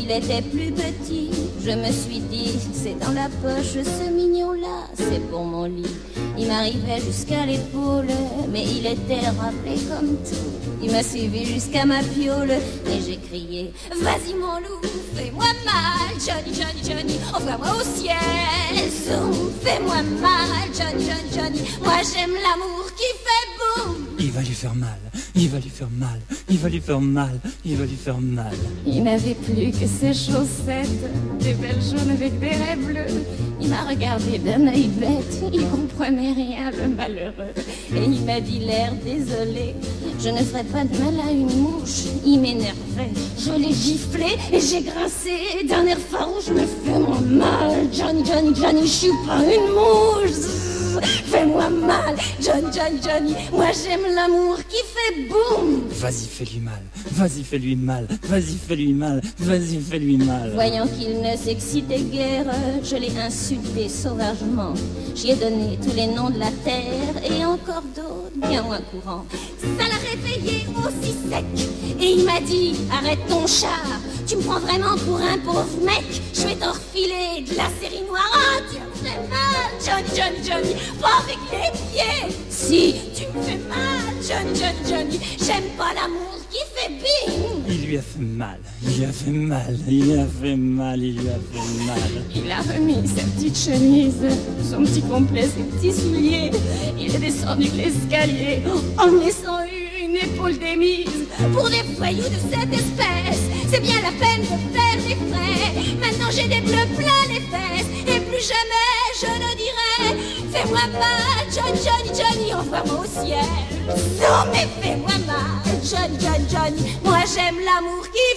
il était plus petit, je me suis dit, c'est dans la poche, ce mignon-là, c'est pour mon lit. Il m'arrivait jusqu'à l'épaule, mais il était rappelé comme tout. Il m'a suivi jusqu'à ma piole, et j'ai crié, vas-y mon loup, fais-moi mal, Johnny, Johnny, Johnny, envoie-moi au ciel. Zoom, fais-moi mal, Johnny, Johnny, Johnny, moi j'aime l'amour qui fait boum. Il va lui faire mal, il va lui faire mal, il va lui faire mal, il va lui faire mal. Il n'avait plus que ses chaussettes, des belles jaunes avec des raies bleues. Il m'a regardé d'un œil bête, il comprenait rien, le malheureux. Et il m'a dit l'air désolé, je ne ferai pas de mal à une mouche. Il m'énervait, je l'ai giflé et j'ai grincé d'un air farouche. Me fais-moi mal, Johnny, Johnny, Johnny, je suis pas une mouche. Fais-moi mal, Johnny, Johnny, Johnny, moi j'aime l'amour qui fait boum. Vas-y, fais-lui mal, vas-y, fais-lui mal, vas-y, fais-lui mal, vas-y, fais-lui mal. Voyant qu'il ne s'excitait guère, je l'ai insulté sauvagement. J'y ai donné tous les noms de la terre et encore d'autres bien moins courants. Ça l'a réveillé aussi sec et il m'a dit, arrête ton char, tu me prends vraiment pour un pauvre mec. Je vais t'en refiler de la série noire. Ah, tu me fais mal, Johnny, Johnny, Johnny, pas avec les pieds. Si, tu me fais mal, Johnny, Johnny, Johnny, j'aime pas l'amour qui fait bing. Il lui a fait mal, il lui a fait mal, il lui a fait mal, il lui a fait mal. Il a remis sa petite chemise, son petit complet, ses petits souliers. Il est descendu l'escalier en me laissant une épaule démise. Pour des voyous de cette espèce, c'est bien la peine de faire des frais. Maintenant j'ai des bleus plein les fesses et plus jamais je ne dirai fais-moi mal, Johnny, Johnny, Johnny, envoie-moi au ciel. Non mais fais-moi mal, Johnny, Johnny, Johnny, moi j'aime l'amour qui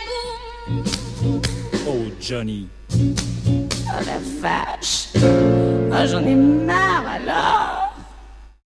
fait boum. Oh Johnny. Oh la vache, oh, j'en ai marre alors.